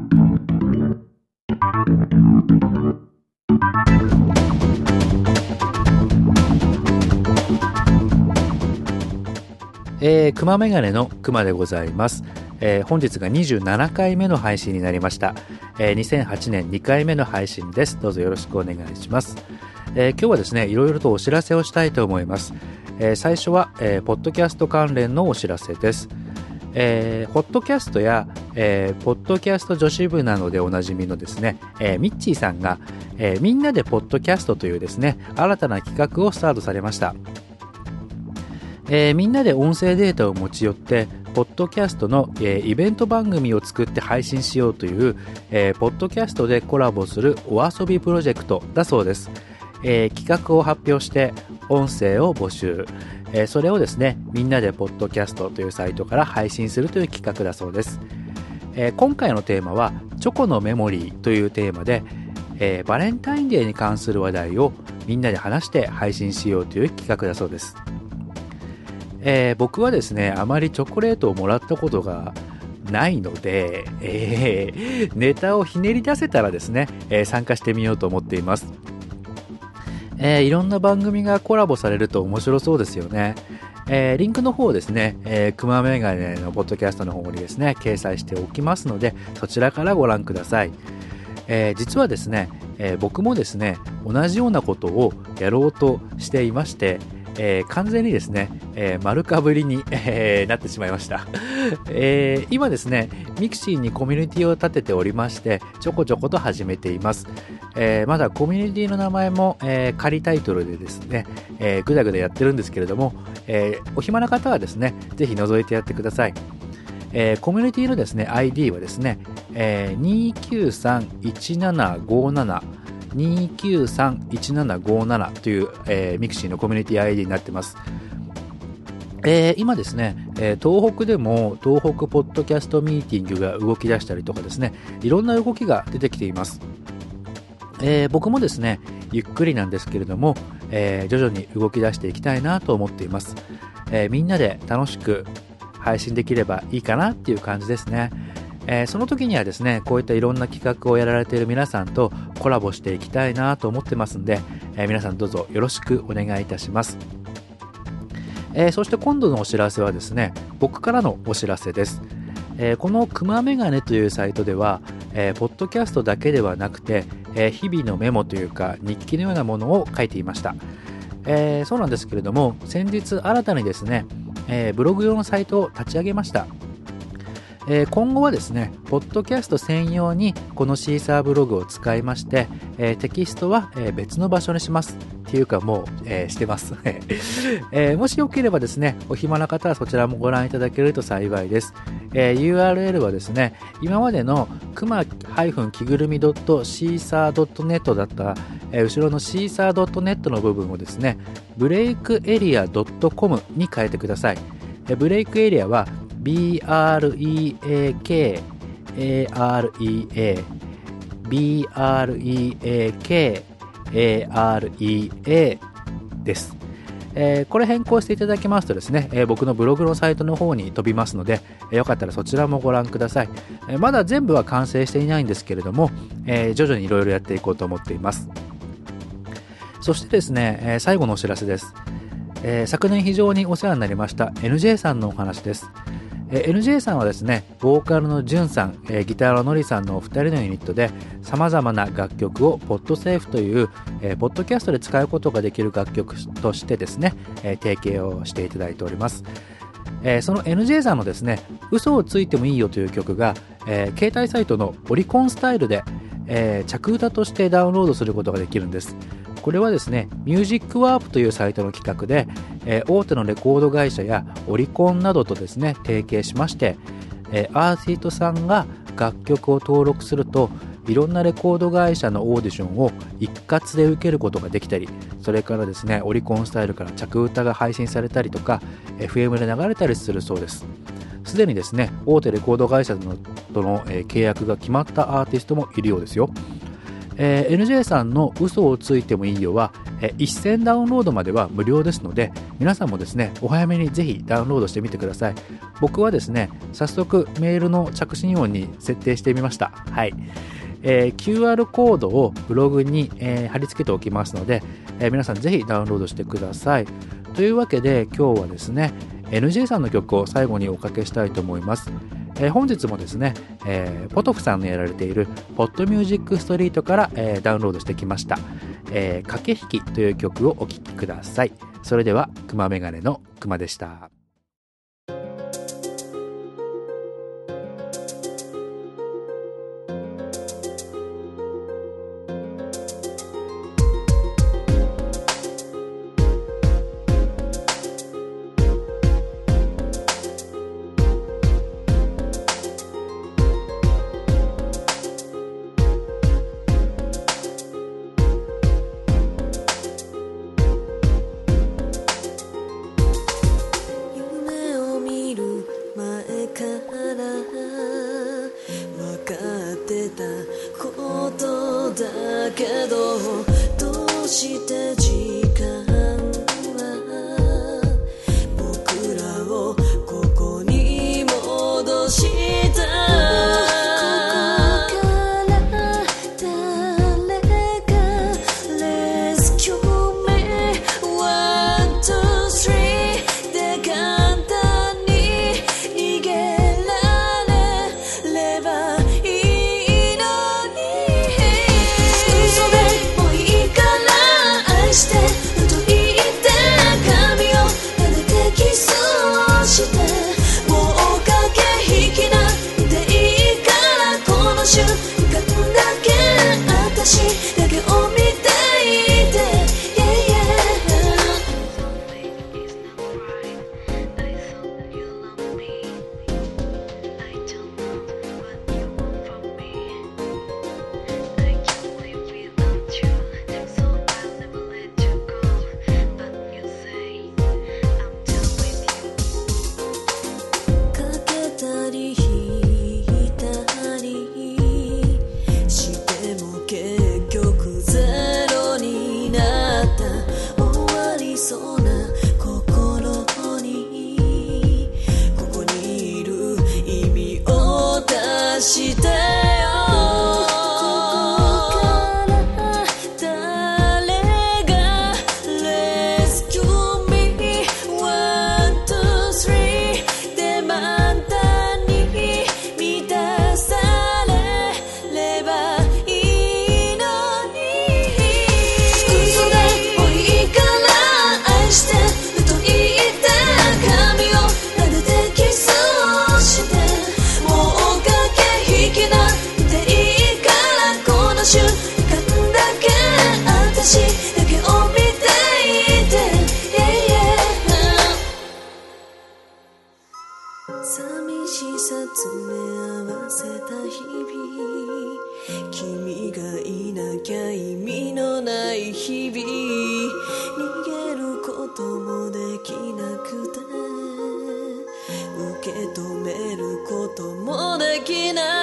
くまメガネのくまでございます。本日が27回目の配信になりました。2008年2回目の配信です。どうぞよろしくお願いします。今日はですね、いろいろとお知らせをしたいと思います。最初は、ポッドキャスト関連のお知らせです。ポッドキャストや、ポッドキャスト女子部などでおなじみのですね、ミッチーさんが、みんなでポッドキャストというですね、新たな企画をスタートされました。みんなで音声データを持ち寄ってポッドキャストの、イベント番組を作って配信しようという、ポッドキャストでコラボするお遊びプロジェクトだそうです。企画を発表して音声を募集、それをですねみんなでポッドキャストというサイトから配信するという企画だそうです。今回のテーマはチョコのメモリーというテーマで、バレンタインデーに関する話題をみんなで話して配信しようという企画だそうです。僕はですねあまりチョコレートをもらったことがないので、ネタをひねり出せたらですね、参加してみようと思っています。いろんな番組がコラボされると面白そうですよね。リンクの方をですね、くまメガネのポッドキャストの方にですね掲載しておきますので、そちらからご覧ください。実はですね、僕もですね同じようなことをやろうとしていまして、完全にですね、丸かぶりに、なってしまいました。今ですね、ミクシーにコミュニティを立てておりまして、ちょこちょこと始めています。まだコミュニティの名前も、仮タイトルでですね、ぐだぐだやってるんですけれども、お暇な方はですね、ぜひ覗いてやってください。コミュニティのですね、ID はですね、29317572931757という、ミクシーのコミュニティ ID になってます。今ですね、東北でも東北ポッドキャストミーティングが動き出したりとかですね、いろんな動きが出てきています。僕もですねゆっくりなんですけれども、徐々に動き出していきたいなと思っています。みんなで楽しく配信できればいいかなっていう感じですね。その時にはですねこういったいろんな企画をやられている皆さんとコラボしていきたいなと思ってますんで、皆さんどうぞよろしくお願いいたします。そして今度のお知らせはですね僕からのお知らせです。このくまメガネというサイトでは、ポッドキャストだけではなくて、日々のメモというか日記のようなものを書いていました。そうなんですけれども先日新たにですね、ブログ用のサイトを立ち上げました。今後はですねポッドキャスト専用にこのシーサーブログを使いまして、テキストは、別の場所にしますっていうかもう、してます、もしよければですねお暇な方はそちらもご覧いただけると幸いです。URL はですね今までのくま着ぐるみ .caesar.net だった、後ろの caesar.net の部分をですねブレイクエリア .com に変えてください。ブレイクエリアはBREAKAREA です。これ変更していただきますとですね、僕のブログのサイトの方に飛びますので、よかったらそちらもご覧ください。まだ全部は完成していないんですけれども、徐々にいろいろやっていこうと思っています。そしてですね、最後のお知らせです。昨年非常にお世話になりました NJ さんのお話です。NJ さんはですねボーカルのジュンさん、ギターのノリさんのお二人のユニットで様々な楽曲をポッドセーフという、ポッドキャストで使うことができる楽曲としてですね、提携をしていただいております。その NJ さんのですね嘘をついてもいいよという曲が、携帯サイトのオリコンスタイルで、着歌としてダウンロードすることができるんです。これはですねミュージックワープというサイトの企画で、大手のレコード会社やオリコンなどとですね提携しまして、アーティストさんが楽曲を登録するといろんなレコード会社のオーディションを一括で受けることができたり、それからですねオリコンスタイルから着歌が配信されたりとか FM で流れたりするそうです。すでにですね大手レコード会社との契約が決まったアーティストもいるようですよ。 NJ さんの嘘をついてもいいよは、1000ダウンロードまでは無料ですので、皆さんもですね、お早めにぜひダウンロードしてみてください。僕はですね、早速メールの着信音に設定してみました。はい。QR コードをブログに、貼り付けておきますので、皆さんぜひダウンロードしてください。というわけで今日はですね、NJ さんの曲を最後におかけしたいと思います。本日もですね、ポトフさんのやられているポッドミュージックストリートから、ダウンロードしてきました、駆け引きという曲をお聴きください。それではくまメガネのくまでした。 受け止めることもできない